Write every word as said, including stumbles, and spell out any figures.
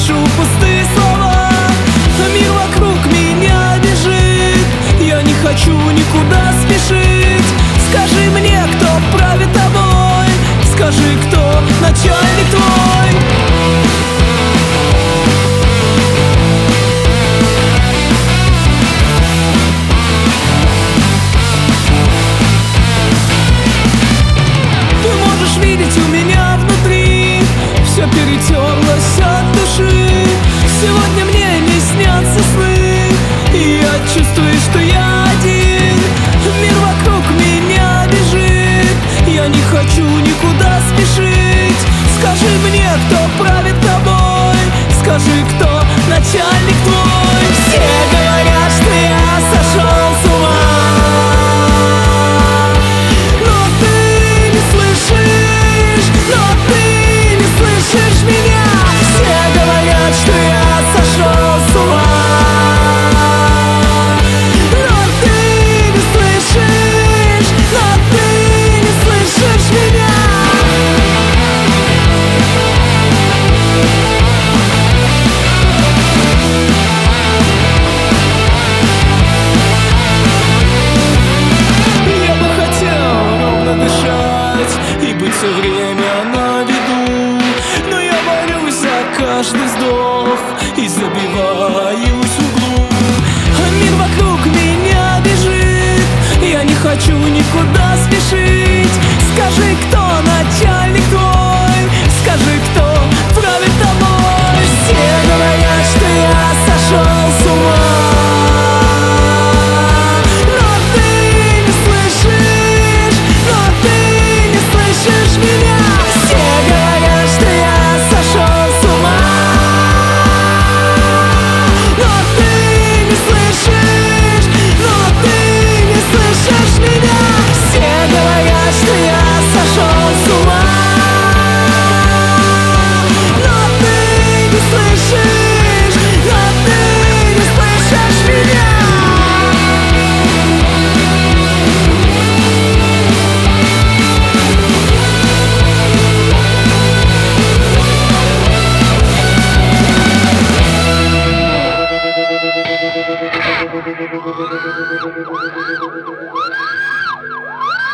слышу пустые слова. Мир вокруг меня бежит, я не хочу никуда спешить. Скажи мне, кто правит тобой, скажи, кто начальник твой. Ты можешь видеть у меня внутри, все перетерлось от души. Сегодня мне не снятся сны, и я чувствую, что я один. Мир вокруг меня бежит, я не хочу никуда спешить. Скажи мне, кто правит тобой, скажи, кто начальник твой. Все говорят, что я сошел с ума, но ты не слышишь, но ты не слышишь меня. Все говорят, что я сошел с ума, но ты не слышишь, но ты не слышишь меня. Я бы хотел ровно дышать и быть все время на виду, но я борюсь за каждый вздох и забиваюсь в углу. А мир вокруг меня бежит, я не хочу никуда спешить. Скажи, кто начальник твой, скажи, кто правит тобой. Все говорят, что я сошел с ума, но ты не слышишь, но ты не слышишь меня. Все говорят, что я сошел с ума, но ты не слышишь, но ты не слышишь меня. Все говорят, что я сошел с ума, но ты не слышишь, но ты не слышишь меня. Thank you.